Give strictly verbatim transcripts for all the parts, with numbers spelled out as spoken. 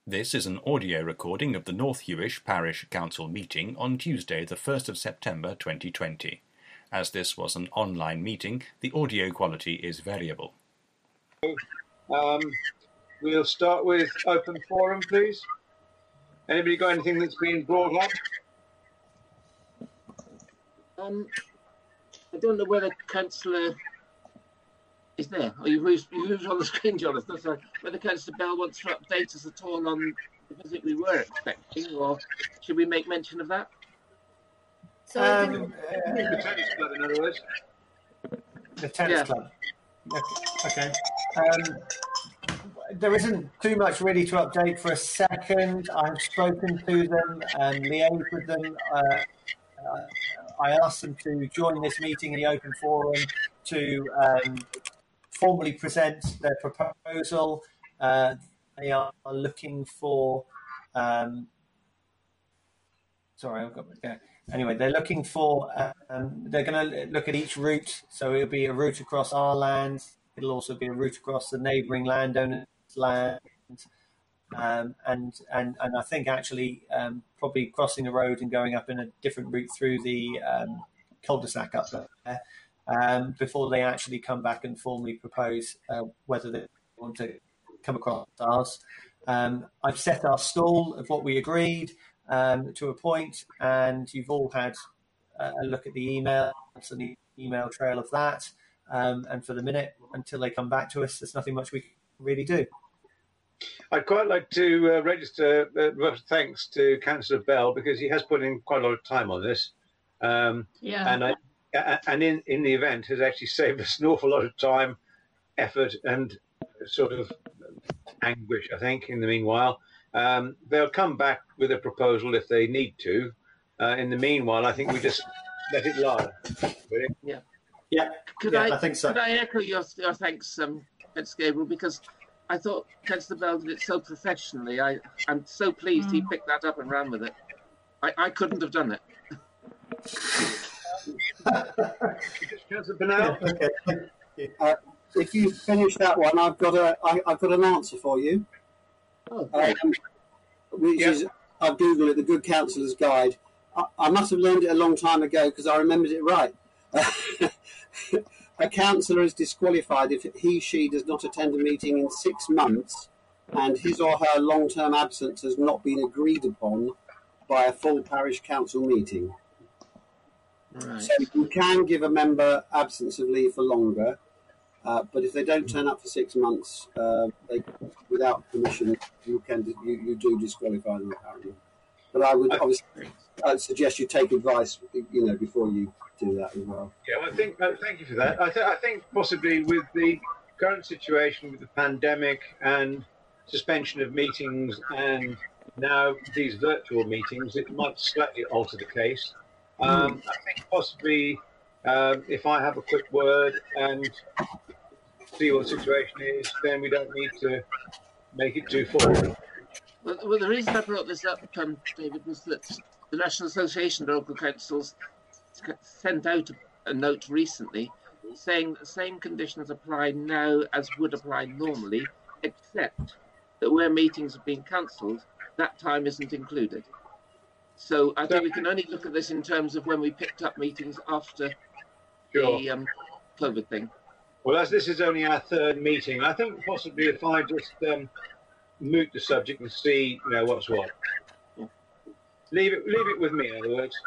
This is an audio recording of the North Hewish Parish Council meeting on Tuesday the first of September twenty twenty. As this was an online meeting, the audio quality is variable. Um, we'll start with open forum, please. Anybody got anything that's been brought up? Um, I don't know whether Councillor is there. Or you who's, who's on the screen, Jonathan? So whether Councillor Bell wants to update us at all on the visit we were expecting, or should we make mention of that? So Um, uh, the tennis club, in other words. The tennis Yeah. club. Okay. Um, there isn't too much really to update for a second. I've spoken to them and liaised with them. Uh, uh, I asked them to join this meeting in the open forum to um, formally present their proposal. Uh, they are looking for. Um, sorry, I've got. Yeah. Anyway, they're looking for. Um, they're going to look at each route, so it'll be a route across our land. It'll also be a route across the neighbouring landowners' land, um, and and and I think actually um, probably crossing the road and going up in a different route through the um, cul-de-sac up there um, before they actually come back and formally propose uh, whether they want to come across ours. Um, I've set our stall of what we agreed um, to a point, and you've all had a look at the email, and the email trail of that. Um, and for the minute, until they come back to us, there's nothing much we can really do. I'd quite like to uh, register uh, thanks to Councillor Bell, because he has put in quite a lot of time on this. Um, yeah, and I, and in, in the event has actually saved us an awful lot of time, effort, and sort of anguish, I think, in the meanwhile. Um, they'll come back with a proposal if they need to. Uh, in the meanwhile, I think we just let it lie. Really? Yeah. Yeah, Could yeah, I, I think so. Could I echo your, your thanks, um, Councillor Gabriel, because I thought Councillor Bell did it so professionally. I, I'm so pleased he picked that up and ran with it. I, I couldn't have done it. Councillor Bernal? Okay. Uh, if you finish that one, I've got a I, I've got an answer for you. Oh, Um, which Yeah. is I've googled it, the Good Counsellor's Guide. I, I must have learned it a long time ago because I remembered it right. A councillor is disqualified if he she does not attend a meeting in six months, and his or her long-term absence has not been agreed upon by a full parish council meeting. right. So you can give a member absence of leave for longer, uh, but if they don't turn up for six months, uh, they, without permission, you can you, you do disqualify them apparently. But I would obviously I'd suggest you take advice, you know, before you do that as well. Yeah, well, I think. Uh, thank you for that. I, th- I think possibly with the current situation with the pandemic and suspension of meetings, and now these virtual meetings, it might slightly alter the case. Um, I think possibly um, if I have a quick word and see what the situation is, then we don't need to make it too forward. Well, well, the reason I brought this up, um, David, was that the National Association of Local Councils sent out a note recently saying that the same conditions apply now as would apply normally, except that where meetings have been cancelled, that time isn't included. So I think we can only look at this in terms of when we picked up meetings after Sure. the um, COVID thing. Well, as this is only our third meeting, I think possibly if I just um, moot the subject and see, you know, what's what. Yeah. Leave it, leave it with me, in other words.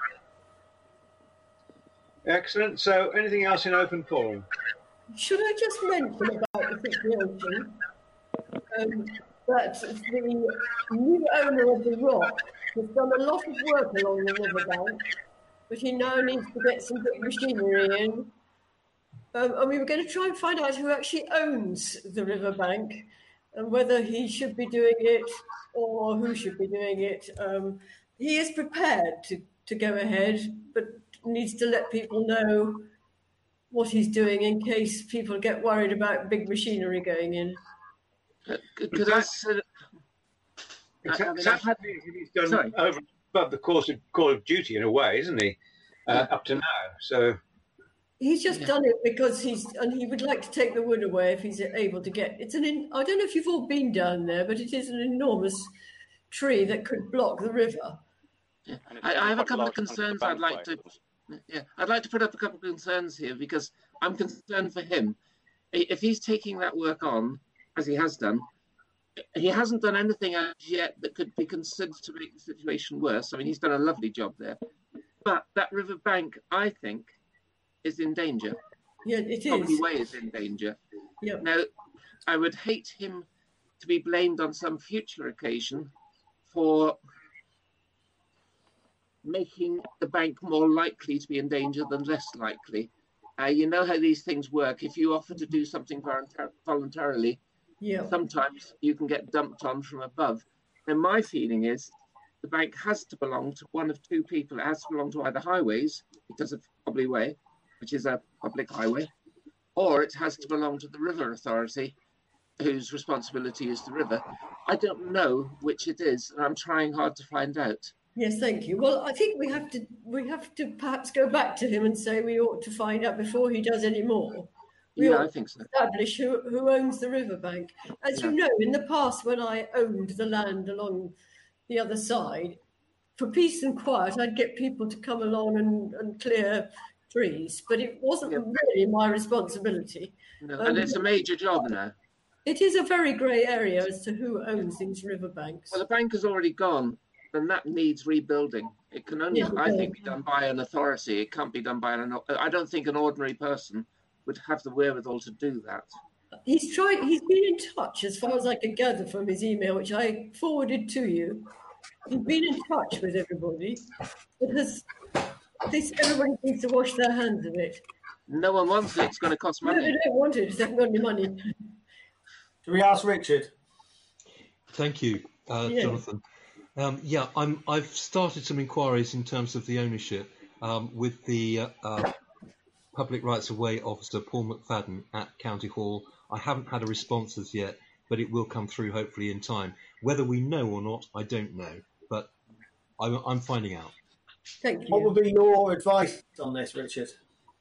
Excellent. So, anything else in open forum? should I just mention about the situation um, that the new owner of the rock has done a lot of work along the riverbank, but he now needs to get some big machinery in. Um, and we were going to try and find out who actually owns the riverbank and whether he should be doing it or who should be doing it. Um, he is prepared to, to go ahead, but needs to let people know what he's doing in case people get worried about big machinery going in. Uh, could, could I say It's, I- I mean, it's I've had- actually, he's done Sorry. over above the course of Call of Duty in a way, isn't he? Uh, Yeah. Up to now. So, He's just Yeah. done it because he's, and he would like to take the wood away if he's able to get. It's an. In, I don't know if you've all been down there, but it is an enormous tree that could block the river. Yeah. And it's I, I have a quite couple of large chunk of the concerns I'd like to. bankway. Yeah, I'd like to put up a couple of concerns here because I'm concerned for him. I- If he's taking that work on, as he has done, he hasn't done anything as yet that could be considered to make the situation worse. I mean, he's done a lovely job there. But that river bank, I think, is in danger. Yeah, it Probably is. Way is in danger. Yeah. Now, I would hate him to be blamed on some future occasion for making the bank more likely to be in danger than less likely. Uh, you know how these things work. If you offer to do something voluntar- voluntarily, Yeah. sometimes you can get dumped on from above. And my feeling is the bank has to belong to one of two people. It has to belong to either Highways, because of Cobley Way, which is a public highway, or it has to belong to the River Authority, whose responsibility is the river. I don't know which it is, and I'm trying hard to find out. Yes, thank you. Well, I think we have to we have to perhaps go back to him and say we ought to find out before he does any more. We Yeah, ought I to think so. establish who, who owns the riverbank. As you Yeah. know, in the past, when I owned the land along the other side, for peace and quiet, I'd get people to come along and, and clear trees, but it wasn't Yeah. really my responsibility. No, and it's a major job now. It is a very grey area as to who owns these riverbanks. Well, the bank has already gone, and that needs rebuilding. It can only, Yeah, I think, okay. be done by an authority. It can't be done by an. I don't think an ordinary person would have the wherewithal to do that. He's tried. He's been in touch, as far as I could gather from his email, which I forwarded to you. He's been in touch with everybody, but has this everybody needs to wash their hands of it. No one wants it. It's going to cost No, they money. don't want it. They haven't got any money. Do we ask Richard? Thank you, uh, Yeah. Jonathan. Um, yeah, I'm, I've started some inquiries in terms of the ownership um, with the uh, uh, Public Rights of Way officer, Paul McFadden, at County Hall. I haven't had a response as yet, but it will come through hopefully in time. Whether we know or not, I don't know, but I'm, I'm finding out. Thank you. What would be your advice on this, Richard?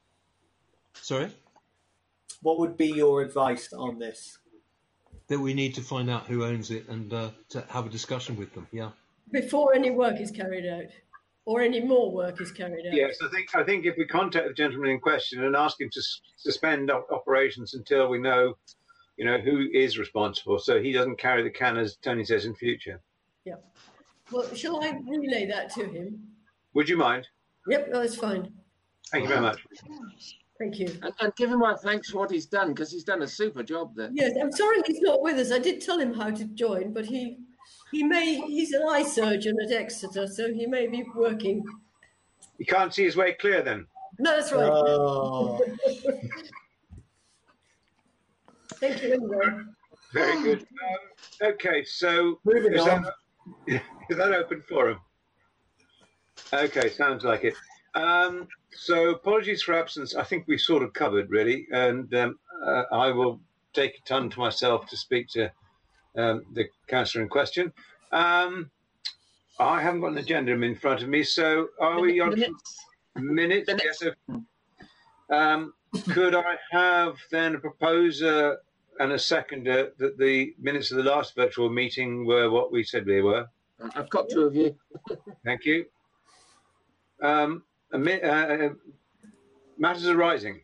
Sorry? What would be your advice on this? That we need to find out who owns it and uh, to have a discussion with them, yeah. Before any work is carried out, or any more work is carried out. Yes, I think I think if we contact the gentleman in question and ask him to s- suspend op- operations until we know, you know, who is responsible, so he doesn't carry the can, as Tony says, in future. Yeah. Well, shall I relay that to him? Would you mind? Yep, that's fine. Thank you very much. Thank you. And, and give him our thanks for what he's done, because he's done a super job there. Yes, I'm sorry he's not with us. I did tell him how to join, but he he may he's an eye surgeon at Exeter, so he may be working. You can't see his way clear then. No, that's right. Oh, Thank you anyway. Very good. Um, okay, so moving is on. that, is that open forum? Okay, sounds like it. Um, so apologies for absence. I think we sort of covered really, and um, uh, I will take a ton to myself to speak to um, the councillor in question. Um, I haven't got an agenda in front of me, so are we on Minutes. minutes? Minutes. Yes. Sir. Um, could I have then a proposer and a seconder that the minutes of the last virtual meeting were what we said they were? I've got two of you. Thank you. Um, a mi- uh, matters arising.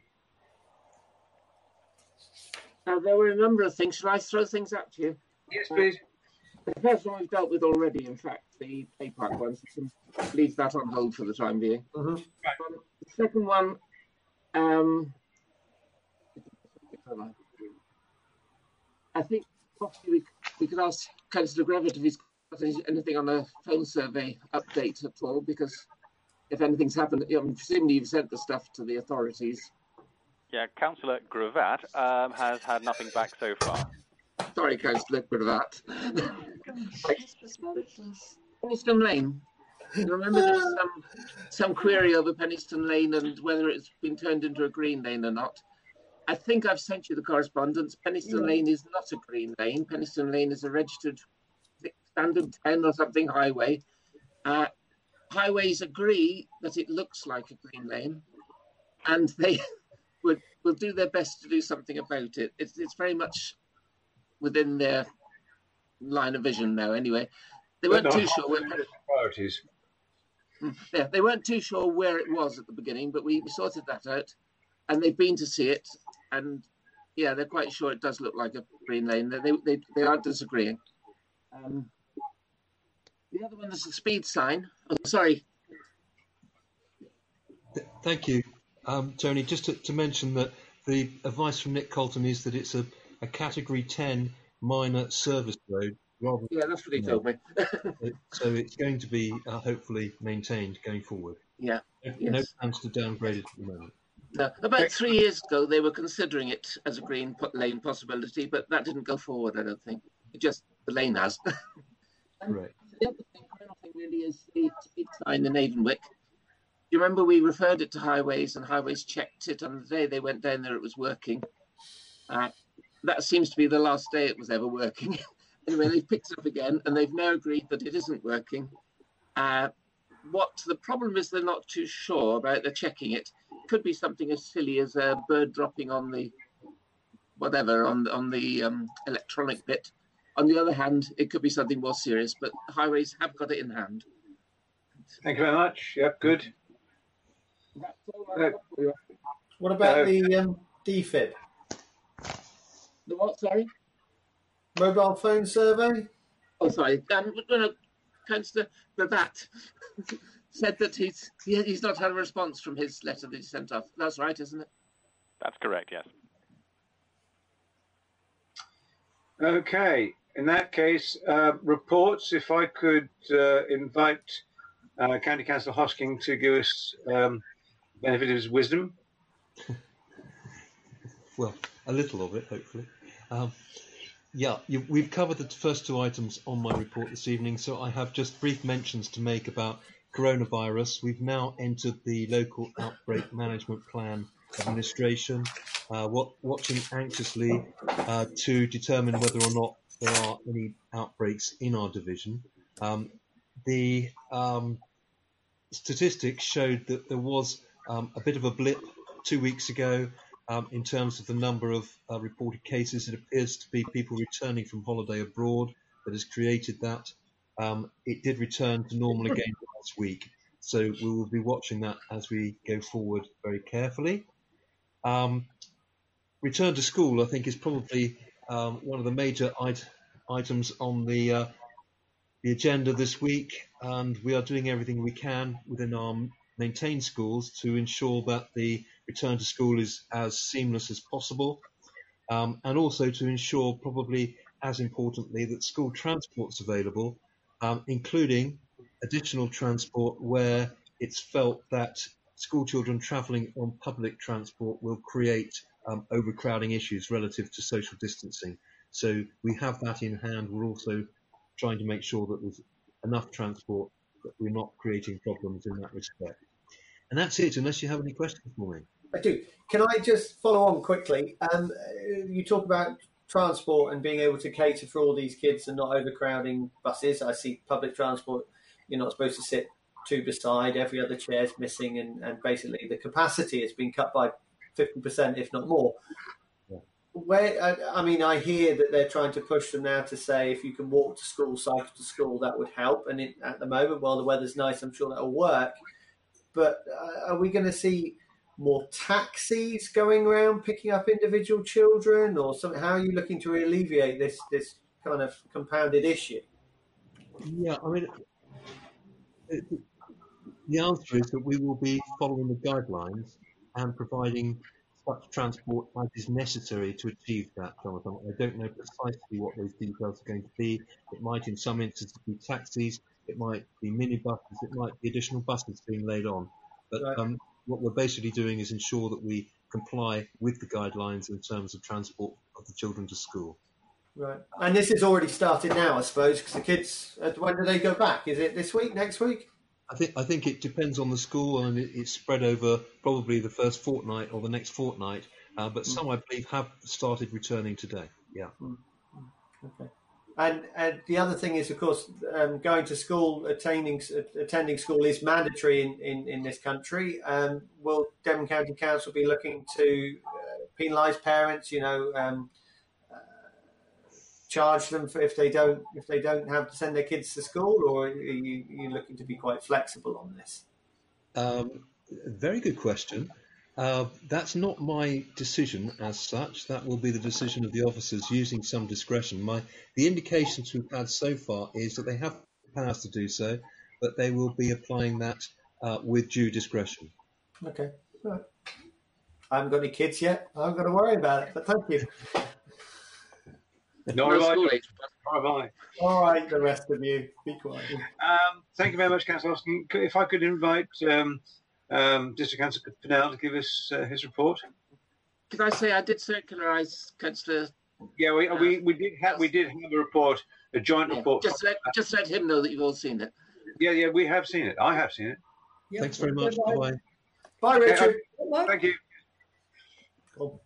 Now, there were a number of things. Shall I throw things up to you? Yes, please. The first one we've dealt with already, in fact, the Play Park one. So we can leave that on hold for the time being. Mhm. Um, the second one, um, I think possibly we, we could ask Councillor Grevitt if he's got any- anything on a phone survey update at all, because if anything's happened, you know, presumably you've sent the stuff to the authorities. Yeah, Councillor Gravatt um, has had nothing back so far. Sorry, Councillor Grevitt. Penistone Lane. You remember there's some some query over Penistone Lane and whether it's been turned into a green lane or not. I think I've sent you the correspondence. Penistone Yeah. Lane is not a green lane. Penistone Lane is a registered standard ten or something highway. Uh, highways agree that it looks like a green lane, and they will will do their best to do something about it. It's it's very much within their line of vision now. Anyway, they weren't too sure where priorities. Yeah, they weren't too sure where it was at the beginning, but we sorted that out, and they've been to see it, and yeah, they're quite sure it does look like a green lane. They they they aren't disagreeing. Um, the other one is the speed sign. Oh, sorry. Thank you, um, Tony. Just to, to mention that the advice from Nick Colton is that it's a, a Category ten minor service road. Rather yeah, that's what he told me. So it's going to be uh, hopefully maintained going forward. Yeah. No, yes. no plans to downgrade it at the moment. No. About three years ago, they were considering it as a green lane possibility, but that didn't go forward, I don't think. It just, the lane has. Right. The other thing, final thing really is the speed sign in Avonwick. You remember we referred it to Highways, and Highways checked it on the day they went down there, it was working. Uh, that seems to be the last day it was ever working. Anyway, they've picked it up again, and they've now agreed that it isn't working. Uh, what the problem is, they're not too sure about. They're checking it. It could be something as silly as a bird dropping on the whatever on on the um, electronic bit. On the other hand, it could be something more serious. But Highways have got it in hand. Thank you very much. Yep, good. Uh, what about uh, the um, D F I B? The what? Sorry. Mobile phone survey? Oh, sorry. Um, no, no, Councillor Gravatt said that he's he, he's not had a response from his letter that he sent off. That's right, isn't it? That's correct, yes. Okay. In that case, uh, reports. If I could uh, invite uh, County Councillor Hosking to give us um, benefit of his wisdom. Well, a little of it, hopefully. Um, Yeah, you, we've covered the first two items on my report this evening, so I have just brief mentions to make about coronavirus. We've now entered the local outbreak management plan administration, uh, what, watching anxiously uh, to determine whether or not there are any outbreaks in our division. Um, the um, statistics showed that there was um, a bit of a blip two weeks ago. Um, in terms of the number of uh, reported cases, it appears to be people returning from holiday abroad that has created that. Um, it did return to normal again last week, so we will be watching that as we go forward very carefully. Um, return to school, I think, is probably um, one of the major it- items on the uh, the agenda this week, and we are doing everything we can within our maintained schools to ensure that the return to school is as seamless as possible, um, and also to ensure, probably as importantly, that school transport's available, um, including additional transport where it's felt that school children travelling on public transport will create um, overcrowding issues relative to social distancing. So we have that in hand. We're also trying to make sure that there's enough transport, that we're not creating problems in that respect. And that's it, unless you have any questions for me. I do. Can I just follow on quickly? Um, you talk about transport and being able to cater for all these kids and not overcrowding buses. I see public transport, you're not supposed to sit two beside, every other chair's missing, and, and basically the capacity has been cut by fifty percent, if not more. Yeah. Where I, I mean, I hear that they're trying to push them now to say if you can walk to school, cycle to school, that would help. And it, at the moment, while the weather's nice, I'm sure that'll work. But uh, are we going to see more taxis going around picking up individual children, or something? How are you looking to alleviate this this kind of compounded issue? Yeah, I mean, it, the answer is that we will be following the guidelines and providing such transport as is necessary to achieve that, Jonathan. I don't know precisely what those details are going to be. It might, in some instances, be taxis. It might be minibuses. It might be additional buses being laid on. But Right. um, what we're basically doing is ensure that we comply with the guidelines in terms of transport of the children to school. Right. And this has already started now, I suppose, because the kids, uh, when do they go back? Is it this week, next week? I think I think it depends on the school, and it, it's spread over probably the first fortnight or the next fortnight. Uh, but some, I believe, have started returning today. Yeah. Okay. And, and the other thing is, of course, um, going to school, attending attending school is mandatory in, in, in this country. Um, will Devon County Council be looking to uh, penalise parents? You know, um, uh, charge them for if they don't if they don't have to send their kids to school, or are you, are you looking to be quite flexible on this? Um, very good question. Uh, that's not my decision as such. That will be the decision of the officers using some discretion. My the indications we've had so far is that they have the powers to do so, but they will be applying that uh, with due discretion. Okay. Right. I haven't got any kids yet. I haven't got to worry about it, but thank you. Nor have I. Nor have I. All right, the rest of you, be quiet. Um, thank you very much, Councillor Hosking. If I could invite um, um, District Councillor Pennell to give us uh, his report. Could I say I did circularise, Councillor? Yeah, we, uh, we we did have we did have a report, a joint yeah, report. Just let just let him know that you've all seen it. Yeah, yeah, we have seen it. I have seen it. Yep. Thanks very much. Bye bye. Bye, Richard. Okay, thank you. Cool.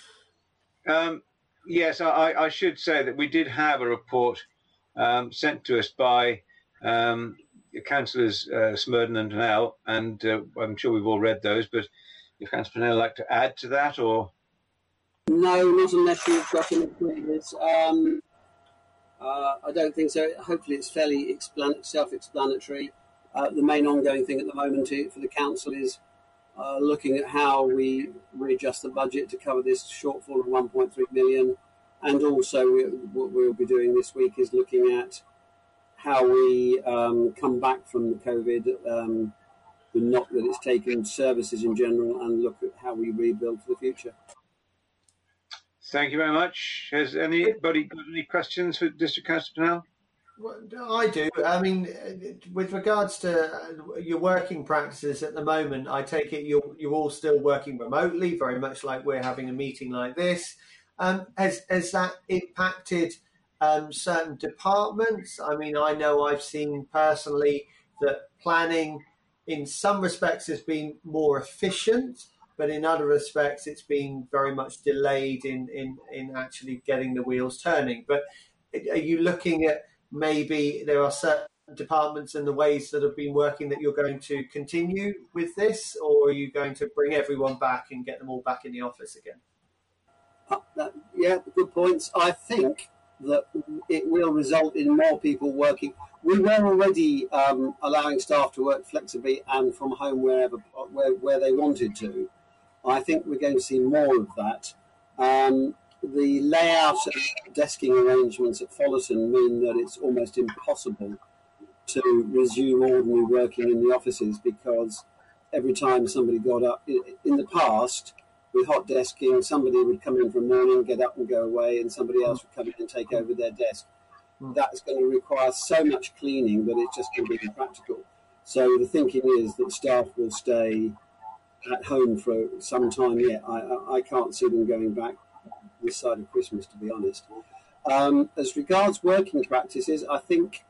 Um, yes, I, I should say that we did have a report um, sent to us by um, Councillors uh, Smurden and Pennell, and uh, I'm sure we've all read those, but if Councillor Pennell would like to add to that, or? No, not unless you've got any previous. Um, uh, I don't think so. Hopefully it's fairly explan- self-explanatory. Uh, the main ongoing thing at the moment for the council is uh, looking at how we readjust the budget to cover this shortfall of one point three million. And also we, what we'll be doing this week is looking at how we um, come back from the COVID, um, the knock that it's taken services in general, and look at how we rebuild for the future. Thank you very much. Has anybody got any questions for District Councillor Pennell? Well, I do. I mean, with regards to your working practices at the moment, I take it you're, you're all still working remotely, very much like we're having a meeting like this. Um, has, has that impacted um, certain departments? I mean, I know I've seen personally that planning in some respects has been more efficient, but in other respects it's been very much delayed in, in, in actually getting the wheels turning. But are you looking at maybe there are certain departments and the ways that have been working that you're going to continue with this, or are you going to bring everyone back and get them all back in the office again? Uh, that, yeah, good points. I think that it will result in more people working. We were already um, allowing staff to work flexibly and from home wherever where, where they wanted to. I think we're going to see more of that. Um, the layout and desking arrangements at Follerton mean that it's almost impossible to resume ordinary working in the offices, because every time somebody got up, in the past, with hot desking, somebody would come in for a morning, get up and go away, and somebody else would come in and take over their desk. That's going to require so much cleaning that it's just going to be impractical. So the thinking is that staff will stay at home for some time yet. I, I, I can't see them going back this side of Christmas, to be honest. Um, as regards working practices, I think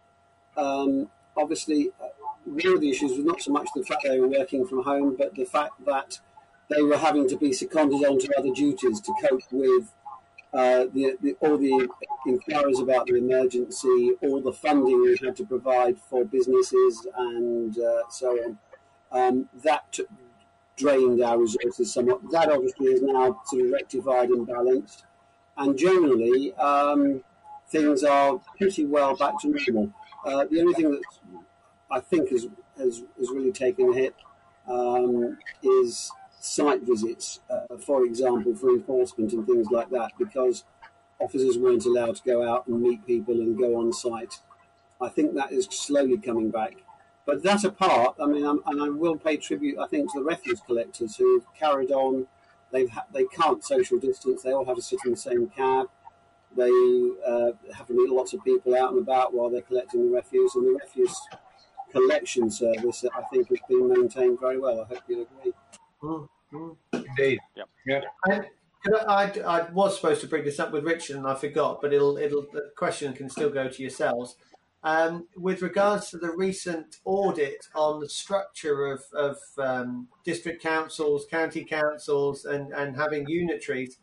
um, obviously uh, one of the issues was not so much the fact they were working from home, but the fact that they were having to be seconded onto other duties to cope with uh, the, the, all the inquiries about the emergency, all the funding we had to provide for businesses and uh, so on. Um, that t- drained our resources somewhat. That obviously is now sort of rectified and balanced. And generally, um, things are pretty well back to normal. Uh, the only thing that I think has, has, has really taken a hit um, is site visits, uh, for example, for enforcement and things like that, because officers weren't allowed to go out and meet people and go on site. I think that is slowly coming back. But that apart, I mean, I'm, and I will pay tribute, I think, to the refuse collectors who have carried on. They've ha- they can't social distance. They all have to sit in the same cab. They uh, have to meet lots of people out and about while they're collecting the refuse. And the refuse collection service, I think, has been maintained very well. I hope you'll agree. Mm, mm. Indeed. Yep. Yeah. I, I, I was supposed to bring this up with Richard and I forgot, but it'll it'll the question can still go to yourselves. Um, with regards to the recent audit on the structure of, of um, district councils, county councils, and, and having unitaries,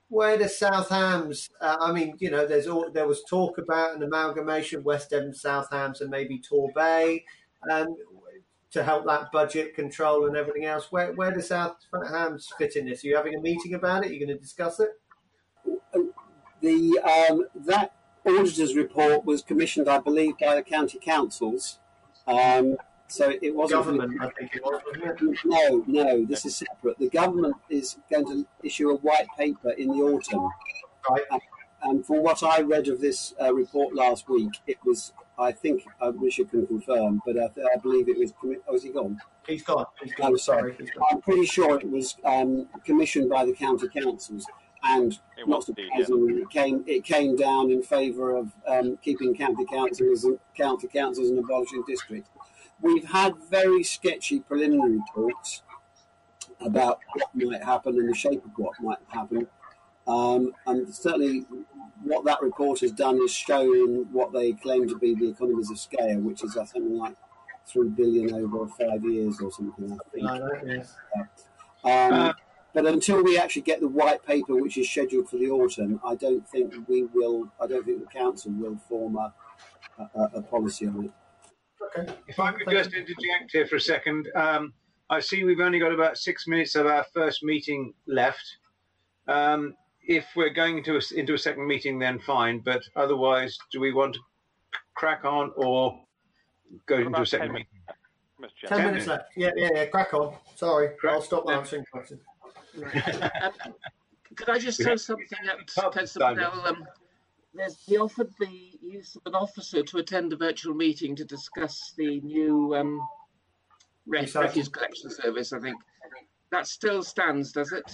where does South Hams? Uh, I mean, you know, there's all, there was talk about an amalgamation of West Devon, South Hams, and maybe Torbay, um, to help that budget control and everything else. Where where does South Hams fit in this? Are you having a meeting about it? Are you going to discuss it? The um, that auditor's report was commissioned, I believe, by the county councils. Um, so it wasn't Government, I think it was, wasn't it? No, no, this is separate. The government is going to issue a white paper in the autumn. Right. Uh, and from what I read of this uh, report last week, it was, I think, I wish I can confirm, but I, I believe it was. Oh, is he gone? He's gone. He's gone. Oh, sorry. He's gone. I'm pretty sure it was um, commissioned by the county councils, and It not was indeed, surprisingly, it came it came down in favour of um, keeping county councils and county councils and abolishing districts. We've had very sketchy preliminary talks about what might happen and the shape of what might happen, um, and certainly what that report has done is shown what they claim to be the economies of scale, which is uh, something like three billion over five years or something. I think. No, no, yes. Um, Uh, but until we actually get the white paper, which is scheduled for the autumn, I don't think we will. I don't think the council will form a, a, a policy on it. Okay. If I could just interject here for a second, um, I see we've only got about six minutes of our first meeting left. Um, if we're going into a, into a second meeting, then fine. But otherwise, do we want to crack on or go What into about a second ten meeting? Mister Ten Chairman? minutes left. Yeah, yeah, yeah. Crack on. Sorry, Crack- I'll stop answering questions. Right. Um, could I just throw something at Pub Councillor time. Bell? Um, there's, he offered the use of an officer to attend a virtual meeting to discuss the new um, re- Recycling. refuse collection service, I think. That still stands, does it?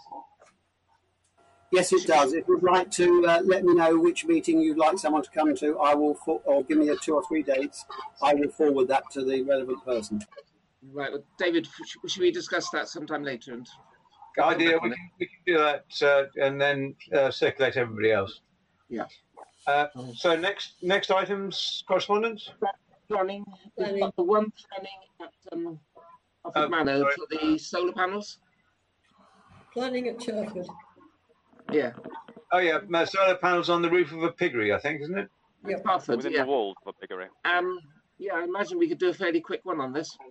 Yes, it does. If you'd like to uh, let me know which meeting you'd like someone to come to, I will, for- or give me a two or three dates, I will forward that to the relevant person. Right, well, David, should, should we discuss that sometime later? And Idea, we can, we can do that uh, and then uh, circulate everybody else. Yeah. Uh, so next next items, correspondence? Planning, we've Planning. got the one planning at um, Offord Oh, Manor sorry. for the solar panels. Planning at Chelford. Yeah, Oh yeah, uh, solar panels on the roof of a piggery, I think, isn't it? Yep. Offord, Within yeah. the walls of a piggery. Um, yeah, I imagine we could do a fairly quick one on this.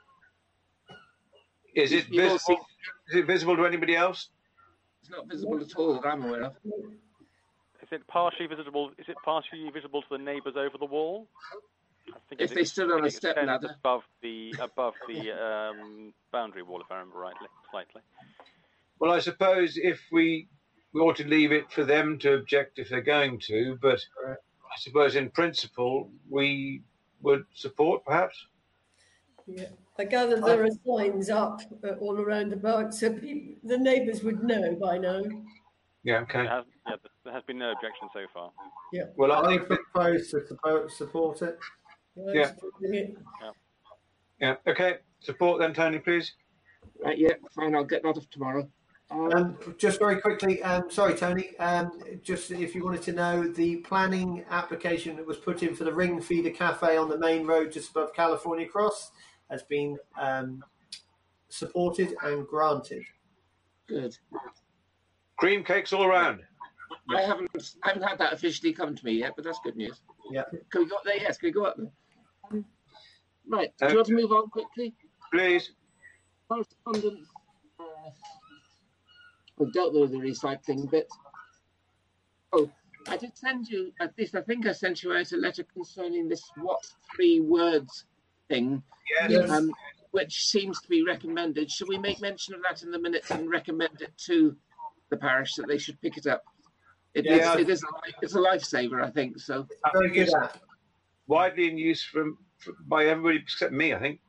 Is it You all visible? see- Is it visible to anybody else? It's not visible at all that I'm aware of. Is it partially visible? Is it partially visible to the neighbours over the wall? I think If it- they stood on a it step extends ladder. above the above the um, boundary wall, if I remember rightly, slightly. Well, I suppose if we we ought to leave it for them to object if they're going to, but I suppose in principle we would support, perhaps. Yeah. I gather there are signs up uh, all around about, so people, the neighbours would know by now. Yeah, It okay. has, yeah, there has been no objection so far. Well, I I think that, propose to support, support it. Right? Yeah. Yeah. yeah, okay. Support then, Tony, please. Right, yeah, fine, I'll get that off tomorrow. Um, Um, just very quickly, um, sorry, Tony. Um, just if you wanted to know, the planning application that was put in for the Ring Feeder Cafe on the main road just above California Cross has been um, supported and granted. good. Cream cakes all around. I haven't, I haven't had that officially come to me yet, but that's good news. Yeah. Can we go up there? Yes, can we go up there? Um, right, do you want to move on quickly? Please. Correspondence. Uh, we've dealt with the recycling bit. Oh, I did send you, at least I think I sent you out a letter concerning this what three words thing, Yes. um, which seems to be recommended. Should we make mention of that in the minutes and recommend it to the parish that they should pick it up? It is, Yeah. it is a, li- it's a lifesaver, I think. So I Very think good it's app. widely in use from, from by everybody except me, I think.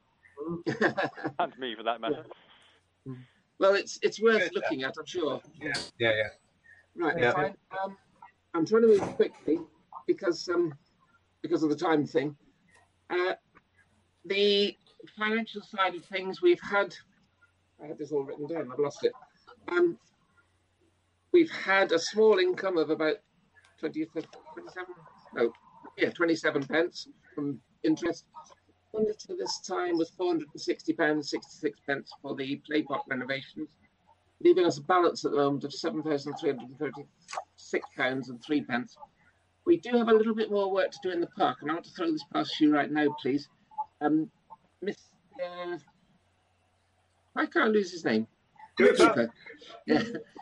And me, for that matter. well, it's it's worth Good. looking at, I'm sure. Yeah, yeah, yeah. Right, Yeah. fine. Um, I'm trying to move quickly because um, because of the time thing. Uh, the financial side of things, we've had. I had this all written down. I've lost it. Um, we've had a small income of about twenty, twenty-seven. No, yeah, twenty-seven pence from interest. Monitor this time was four hundred and sixty pounds sixty-six pence for the play pot renovations. leaving us a balance at the moment of seven thousand three hundred and thirty-six pounds and three pence. We do have a little bit more work to do in the park, and I want to throw this past you right now, please. Um, Miss, uh, why can't I lose his name? Cooper. Yeah.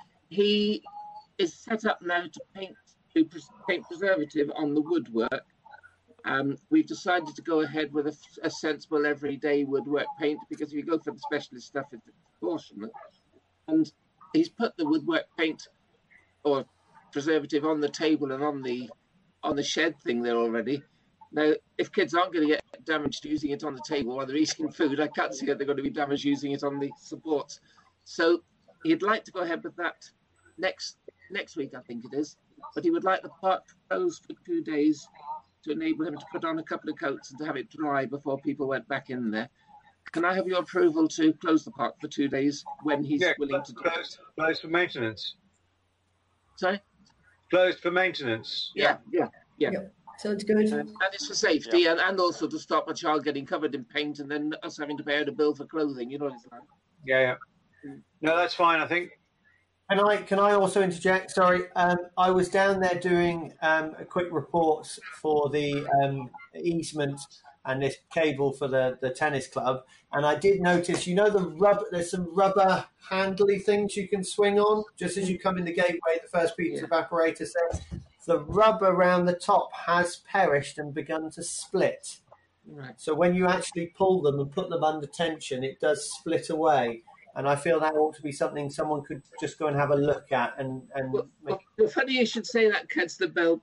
He is set up now to paint to pres- paint preservative on the woodwork. Um, we've decided to go ahead with a, a sensible everyday woodwork paint, because if you go for the specialist stuff, it's proportionate. And he's put the woodwork paint or preservative on the table and on the on the shed thing there already. Now, if kids aren't going to get damaged using it on the table while they're eating food, I can't see that they're going to be damaged using it on the supports. So he'd like to go ahead with that next next week, I think it is. But he would like the park closed for two days to enable him to put on a couple of coats and to have it dry before people went back in there. Can I have your approval to close the park for two days when he's Yeah, willing to do closed, it? closed for maintenance. Sorry? Closed for maintenance. Yeah, yeah, yeah. Yeah. Sounds good. Um, and it's for safety, Yeah. and, and also to stop a child getting covered in paint and then us having to pay out a bill for clothing. You know what it's like. Yeah, yeah. No, that's fine, I think. Can I can I also interject? Sorry, um, I was down there doing um, a quick report for the um, easement and this cable for the, the tennis club, and I did notice, you know, the rubber. There's some rubber handly things you can swing on just as you come in the gateway. The first piece of apparatus there. The rubber around the top has perished and begun to split. Right. So when you actually pull them and put them under tension, it does split away. And I feel that ought to be something someone could just go and have a look at. And, and Well, make, well, funny you should say that, Councillor Bell.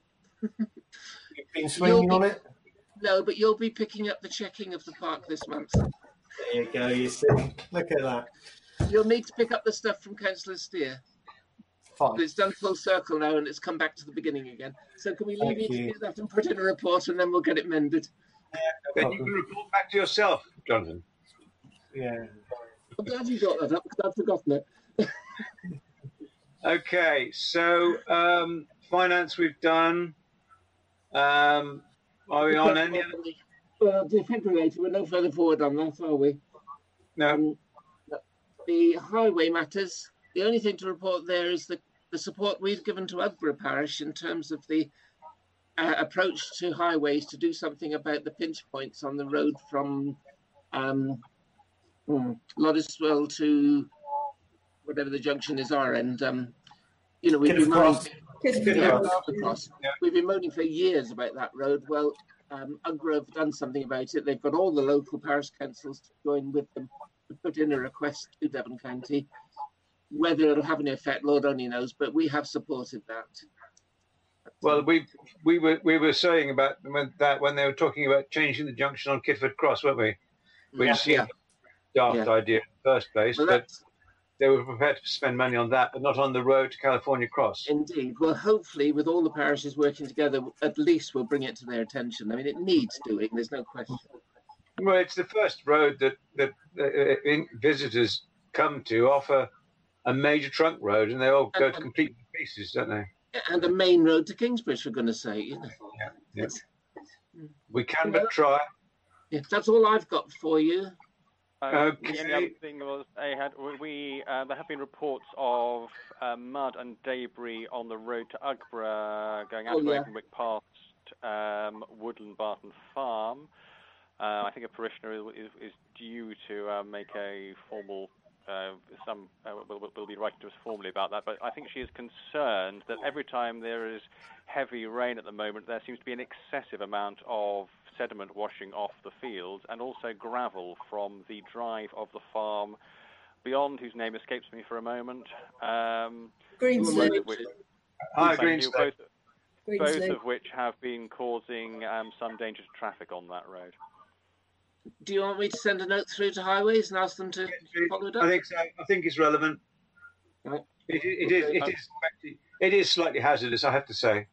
you've been swinging be- on it. No, but you'll be picking up the checking of the park this month. There you go, you see. Look at that. You'll need to pick up the stuff from Councillor Steer. Fine. It's done full circle now, and it's come back to the beginning again. So can we leave Thank you to you. do that and put in a report, and then we'll get it mended? No Then you problem. can report back to yourself, Jonathan. Yeah. I'm glad you got that up, because I'd forgotten it. Okay, so um, finance we've done. Um, are we on any other? Well, defibrillator, we're no further forward on that, are we? No. Um, the highway matters. The only thing to report there is the, the support we've given to Ugborough Parish in terms of the uh, approach to highways to do something about the pinch points on the road from um, hmm, Loddiswell to whatever the junction is our end. Um, you know, we've been moaning, Kids Good yeah, enough. across. Yeah. We've been moaning for years about that road. Well, um, Ugborough have done something about it. They've got all the local parish councils to join with them to put in a request to Devon County. Whether it'll have any effect, Lord only knows, but we have supported that. Well, we we were we were saying about when that when they were talking about changing the junction on Kitford Cross, weren't we? Which Yeah, seemed yeah. a daft Yeah. idea in the first place, Well, but that's they were prepared to spend money on that, but not on the road to California Cross. indeed. Well, hopefully, with all the parishes working together, at least we'll bring it to their attention. I mean, it needs doing. There's no question. Well, it's the first road that that uh, in- visitors come to offer a major trunk road, and they all go to complete pieces, don't they? And a main road to Kingsbridge, for goodness' sake. You know. Yeah. We can but try. Yeah, that's all I've got for you. Uh, The Okay. only other thing was I had we uh, there have been reports of uh, mud and debris on the road to Ugborough going out Oh, of yeah. Oakenwick past um, Woodland Barton Farm. Uh, I think a parishioner is, is, is due to uh, make a formal. Uh, some uh, will, will, will be writing to us formally about that, but I think she is concerned that every time there is heavy rain at the moment, there seems to be an excessive amount of sediment washing off the fields and also gravel from the drive of the farm beyond, whose name escapes me for a moment. Um, Greenslade. both of which, Hi, thank you, both, Greenslade. both Greenslade. of which have been causing um, some danger to traffic on that road. Do you want me to send a note through to Highways and ask them to follow it up? I think so. I think it's relevant. Right. It, it is. It is. It is slightly hazardous, I have to say.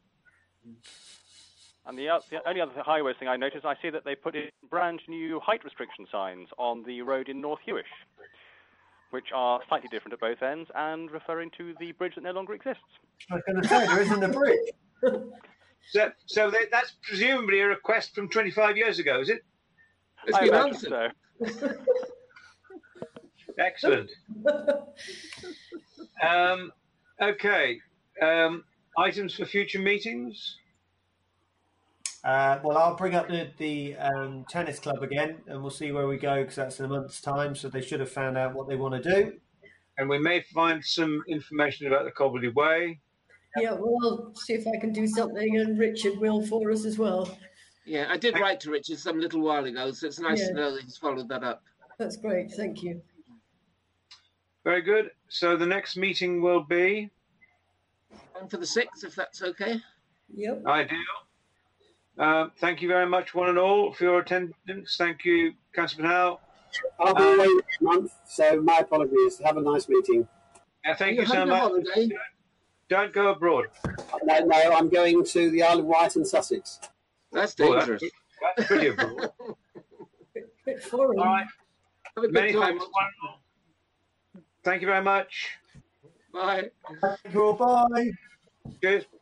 And the, oth- the only other highways thing I noticed, I see that they put in brand new height restriction signs on the road in North Hewish, which are slightly different at both ends and referring to the bridge that no longer exists. I was going to say, there isn't a bridge. So, so they, that's presumably a request from twenty-five years ago, is it? It's I been imagine answered. so. Excellent. Um, okay. Um, items for future meetings? Uh, well, I'll bring up the, the um, tennis club again, and we'll see where we go, because that's in a month's time, so they should have found out what they want to do. And we may find some information about the Cobbledy Way. Yeah, well, I'll see if I can do something, and Richard will for us as well. Yeah, I did write to Richard some little while ago, so it's nice Yeah. to know that he's followed that up. That's great, thank you. Very good. So the next meeting will be? On for the sixth, if that's okay. Yep. Ideal. Uh, thank you very much, one and all, for your attendance. Thank you, Councillor Howe. I'll be away next month, so my apologies. Have a nice meeting. Uh, thank You you so having a much. holiday? Don't go abroad. No, no, I'm going to the Isle of Wight and Sussex. That's Oh, dangerous. that's, that's pretty abroad. Bit, bit foreign. All right. Have a good Many time. thanks, one and all. Thank you very much. Bye. Thank you all, bye. Cheers.